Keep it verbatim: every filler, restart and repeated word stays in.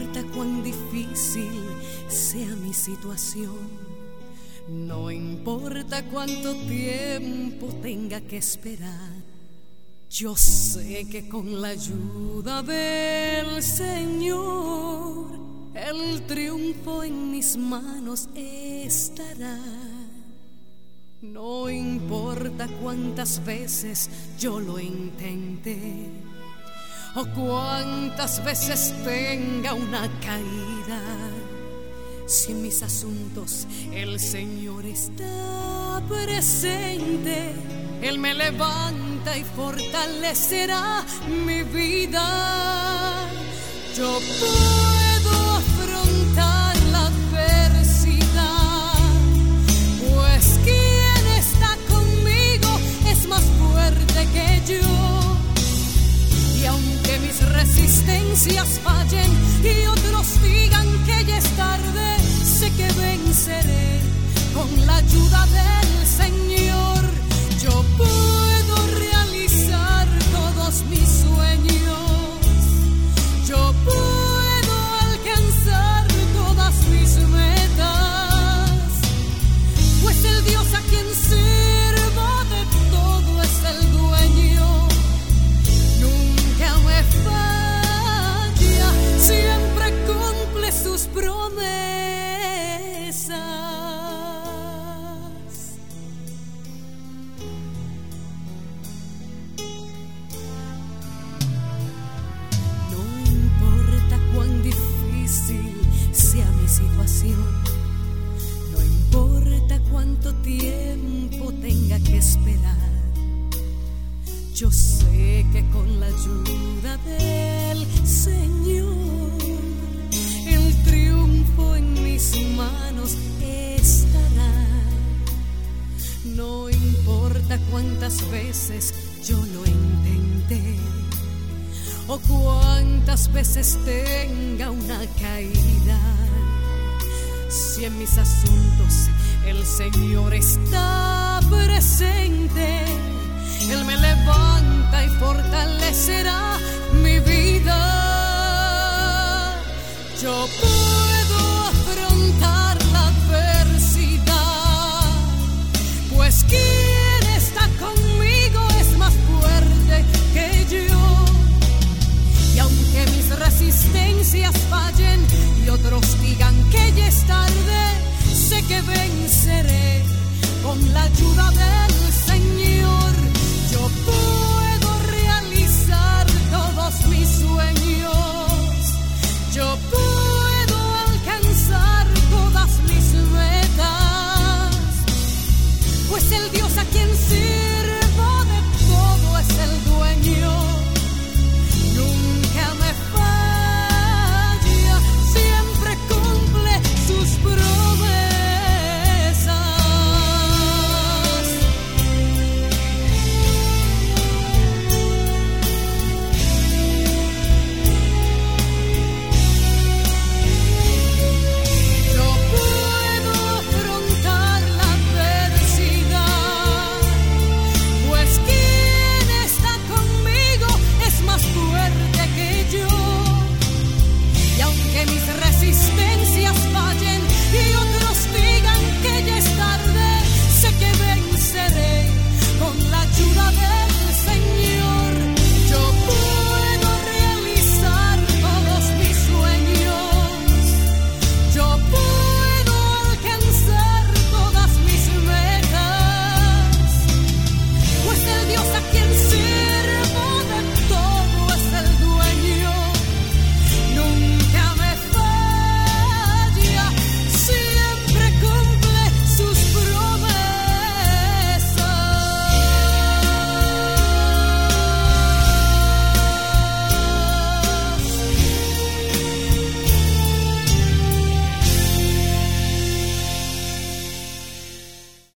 importa cuán difícil sea mi situación, no importa cuánto tiempo tenga que esperar, yo sé que con la ayuda del Señor el triunfo en mis manos estará. No importa cuántas veces yo lo intenté o cuántas veces tenga una caída, si en mis asuntos el Señor está presente, Él me levanta y fortalecerá mi vida. Yo puedo afrontar la adversidad, pues quien está conmigo es más fuerte que yo. Y aunque mis resistencias fallen y otros digan que ya es tarde, sé que venceré con la ayuda del Señor. Yo puedo realizar todos mis sueños, yo puedo alcanzar todas mis metas, pues el Dios a quien sirvo de todo es el dueño. Nunca me falla, siempre cumple sus promesas. No importa cuán difícil sea mi situación, no importa cuánto tiempo tenga que esperar, yo sé que con la ayuda del Señor el triunfo en mis manos estará. No importa cuántas veces yo lo intenté o cuántas veces tenga una caída, si en mis asuntos el Señor está presente, Él me levanta